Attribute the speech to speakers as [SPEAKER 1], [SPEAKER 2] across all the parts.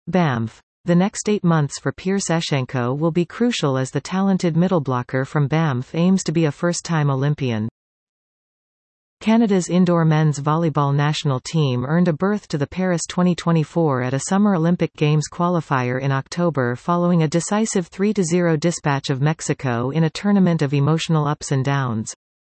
[SPEAKER 1] Banff. The next 8 months for Pierce Eschenko will be crucial as the talented middle blocker from Banff aims to be a first-time Olympian. Canada's indoor men's volleyball national team earned a berth to the Paris 2024 at a Summer Olympic Games qualifier in October following a decisive 3-0 dispatch of Mexico in a tournament of emotional ups and downs.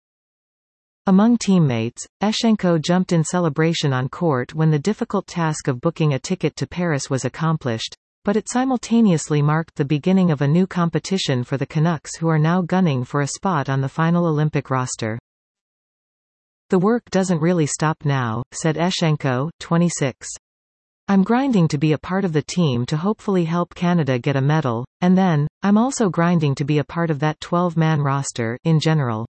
[SPEAKER 1] Among teammates, Eschenko jumped in celebration on court when the difficult task of booking a ticket to Paris was accomplished, but it simultaneously marked the beginning of a new competition for the Canucks, who are now gunning for a spot on the final Olympic roster. "The work doesn't really stop now," said Eschenko, 26. "I'm grinding to be a part of the team to hopefully help Canada get a medal, and then, I'm also grinding to be a part of that 12-man roster in general."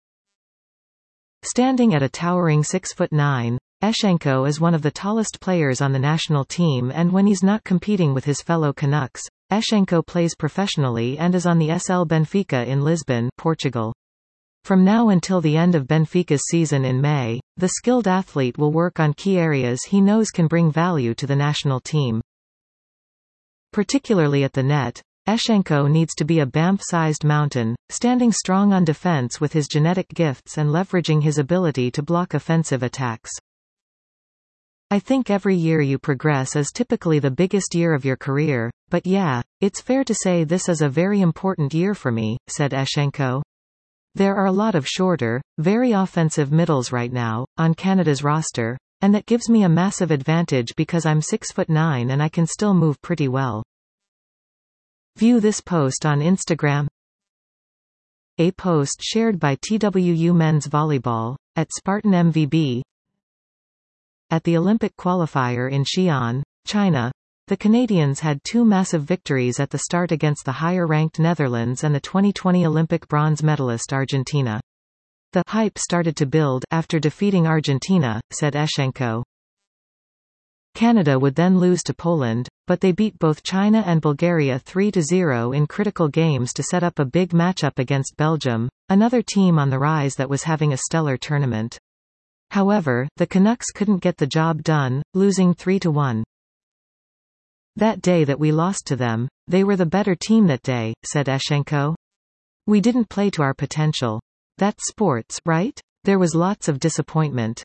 [SPEAKER 1] Standing at a towering 6'9", Eschenko is one of the tallest players on the national team, and when he's not competing with his fellow Canucks, Eschenko plays professionally and is on the SL Benfica in Lisbon, Portugal. From now until the end of Benfica's season in May, the skilled athlete will work on key areas he knows can bring value to the national team. Particularly at the net, Eschenko needs to be a Banff-sized mountain, standing strong on defense with his genetic gifts and leveraging his ability to block offensive attacks. "I think every year you progress is typically the biggest year of your career, but yeah, it's fair to say this is a very important year for me," said Eschenko. "There are a lot of shorter, very offensive middles right now, on Canada's roster, and that gives me a massive advantage because I'm 6'9" and I can still move pretty well." View this post on Instagram. A post shared by TWU Men's Volleyball, at Spartan MVB. At the Olympic qualifier in Xi'an, China, the Canadians had 2 massive victories at the start against the higher-ranked Netherlands and the 2020 Olympic bronze medalist Argentina. "The hype started to build after defeating Argentina," said Eschenko. Canada would then lose to Poland, but they beat both China and Bulgaria 3-0 in critical games to set up a big matchup against Belgium, another team on the rise that was having a stellar tournament. However, the Canucks couldn't get the job done, losing 3-1. "That day that we lost to them, they were the better team that day," said Eschenko. "We didn't play to our potential. That's sports, right? There was lots of disappointment.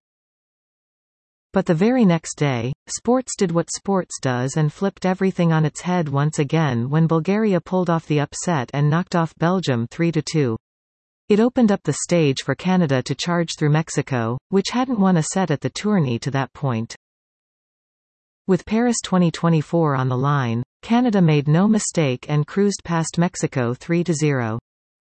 [SPEAKER 1] But the very next day, sports did what sports does and flipped everything on its head once again when Bulgaria pulled off the upset and knocked off Belgium 3-2. It opened up the stage for Canada to charge through Mexico, which hadn't won a set at the tourney to that point. With Paris 2024 on the line, Canada made no mistake and cruised past Mexico 3-0.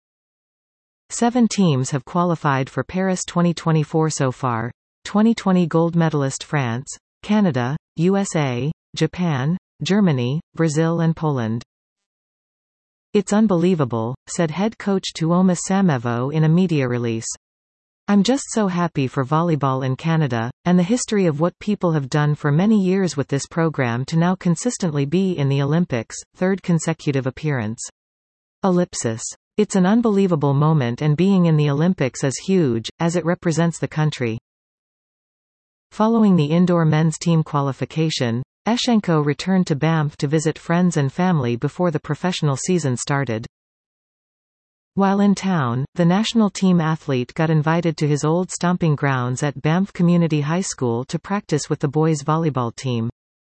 [SPEAKER 1] 7 teams have qualified for Paris 2024 so far. 2020 gold medalist France, Canada, USA, Japan, Germany, Brazil and Poland. "It's unbelievable," said head coach Tuomas Samevo in a media release. "I'm just so happy for volleyball in Canada, and the history of what people have done for many years with this program to now consistently be in the Olympics, 3rd consecutive appearance. Ellipsis. It's an unbelievable moment and being in the Olympics is huge, as it represents the country." Following the indoor men's team qualification, Eschenko returned to Banff to visit friends and family before the professional season started. While in town, the national team athlete got invited to his old stomping grounds at Banff Community High School to practice with the boys' volleyball team.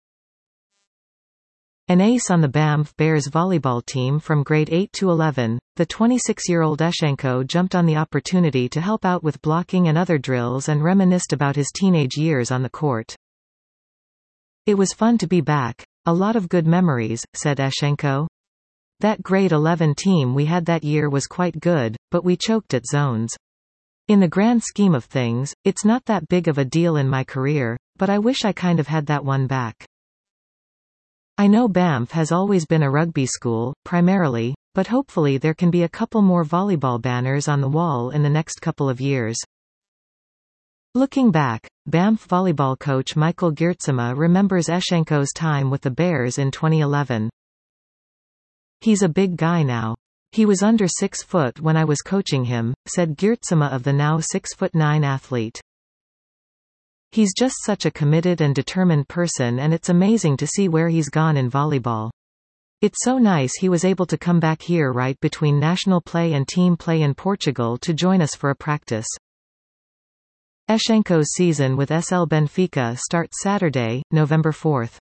[SPEAKER 1] An ace on the Banff Bears volleyball team from grade 8 to 11, the 26-year-old Eschenko jumped on the opportunity to help out with blocking and other drills and reminisced about his teenage years on the court. "It was fun to be back. A lot of good memories," said Eschenko. "That grade 11 team we had that year was quite good, but we choked at zones. In the grand scheme of things, it's not that big of a deal in my career, but I wish I kind of had that one back. I know Banff has always been a rugby school, primarily, but hopefully there can be a couple more volleyball banners on the wall in the next couple of years." Looking back, Banff volleyball coach Michael Geertsema remembers Eschenko's time with the Bears in 2011. "He's a big guy now. He was under 6 foot when I was coaching him," said Geertsema of the now 6'9" athlete. He's just such a committed and determined person, and it's amazing to see where he's gone in volleyball. It's so nice he was able to come back here right between national play and team play in Portugal to join us for a practice. Eshchenko's season with SL Benfica starts Saturday, November 4.